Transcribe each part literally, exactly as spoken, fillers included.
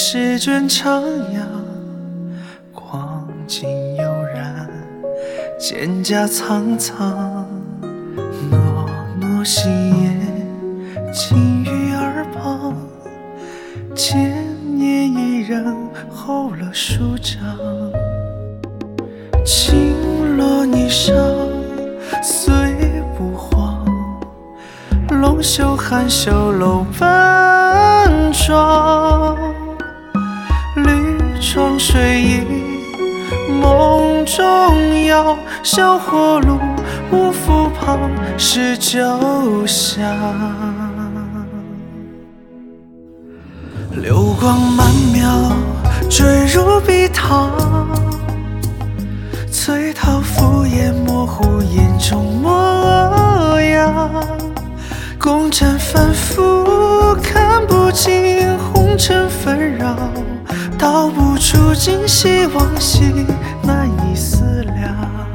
诗卷徜徉，光景悠然，蒹葭苍苍。诺诺细叶，轻于耳旁，千年一人候了数章。轻罗霓裳，虽不慌，龙袖含羞楼半妆。绿窗水影梦中遥，小火炉五福旁，是酒香。流光曼妙，坠入笔塘，翠桃敷衍模糊眼中模样。共枕反复看不尽红尘纷扰，道不出今夕往昔难以思量。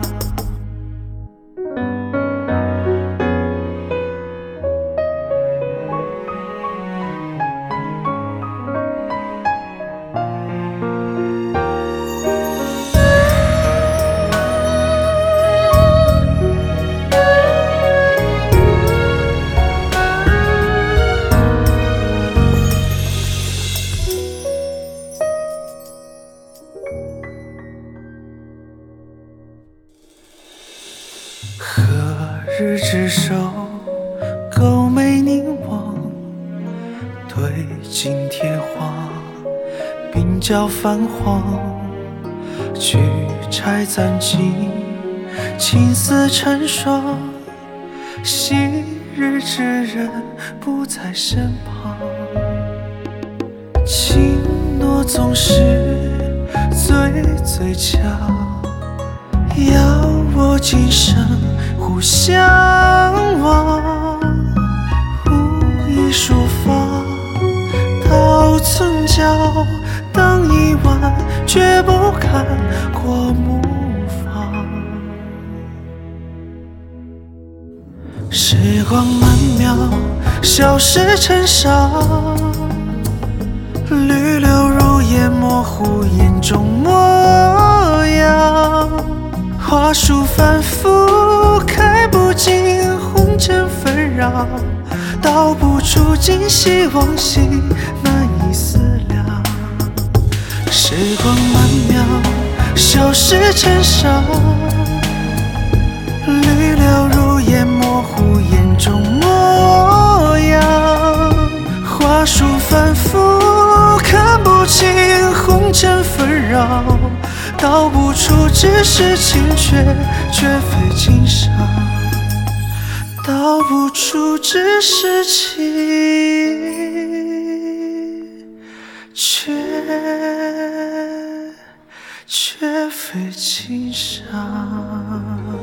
何日执手，勾眉凝望，对镜贴画，鬓角泛黄。举钗簪巾，青丝成双。昔日之人不在身旁，轻诺总是最最强。要我今生互相望，无意抒发，到寸脚，当一晚，绝不看过目芳。时光曼妙，消逝尘沙，绿柳如烟，模糊眼中模样。花树反复，开不尽红尘纷扰，道不出今夕往昔难以思量。时光曼妙，消逝尘沙，绿柳如烟，模糊眼中模样。花树反复，看不尽红尘纷扰，道不出只是情却绝非情伤，道不出只是情却绝非情伤。